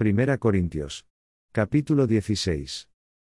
Primera Corintios. Capítulo 16.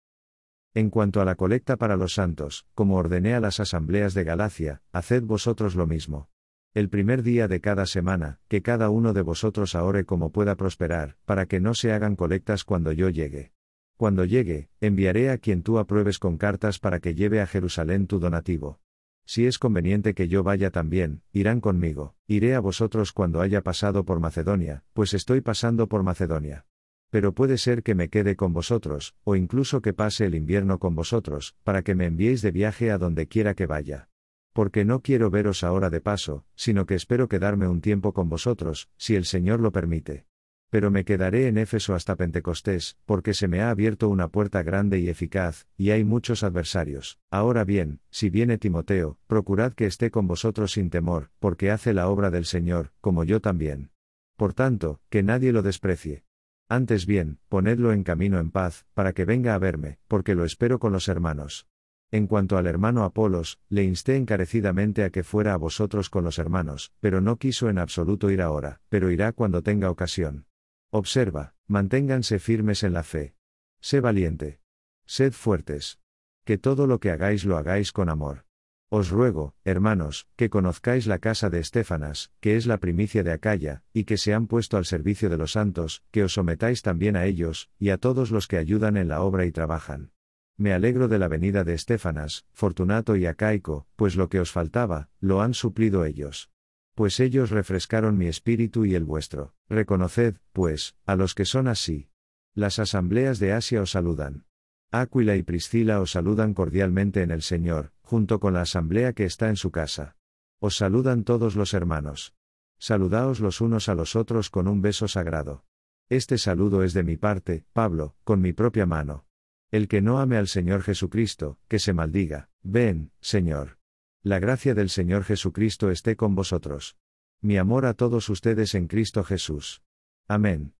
En cuanto a la colecta para los santos, como ordené a las asambleas de Galacia, haced vosotros lo mismo. El primer día de cada semana, que cada uno de vosotros ore como pueda prosperar, para que no se hagan colectas cuando yo llegue. Cuando llegue, enviaré a quien tú apruebes con cartas para que lleve a Jerusalén tu donativo. Si es conveniente que yo vaya también, irán conmigo. Iré a vosotros cuando haya pasado por Macedonia, pues estoy pasando por Macedonia. Pero puede ser que me quede con vosotros, o incluso que pase el invierno con vosotros, para que me enviéis de viaje a donde quiera que vaya. Porque no quiero veros ahora de paso, sino que espero quedarme un tiempo con vosotros, si el Señor lo permite. Pero me quedaré en Éfeso hasta Pentecostés, porque se me ha abierto una puerta grande y eficaz, y hay muchos adversarios. Ahora bien, si viene Timoteo, procurad que esté con vosotros sin temor, porque hace la obra del Señor, como yo también. Por tanto, que nadie lo desprecie. Antes bien, ponedlo en camino en paz, para que venga a verme, porque lo espero con los hermanos. En cuanto al hermano Apolos, le insté encarecidamente a que fuera a vosotros con los hermanos, pero no quiso en absoluto ir ahora, pero irá cuando tenga ocasión. Observa, manténganse firmes en la fe. Sé valiente. Sed fuertes. Que todo lo que hagáis lo hagáis con amor. Os ruego, hermanos, que conozcáis la casa de Estéfanas, que es la primicia de Acaya, y que se han puesto al servicio de los santos, que os sometáis también a ellos, y a todos los que ayudan en la obra y trabajan. Me alegro de la venida de Estéfanas, Fortunato y Acaico, pues lo que os faltaba, lo han suplido ellos. Pues ellos refrescaron mi espíritu y el vuestro. Reconoced, pues, a los que son así. Las asambleas de Asia os saludan. Áquila y Priscila os saludan cordialmente en el Señor, junto con la asamblea que está en su casa. Os saludan todos los hermanos. Saludaos los unos a los otros con un beso sagrado. Este saludo es de mi parte, Pablo, con mi propia mano. El que no ame al Señor Jesucristo, que se maldiga. Ven, Señor. La gracia del Señor Jesucristo esté con vosotros. Mi amor a todos ustedes en Cristo Jesús. Amén.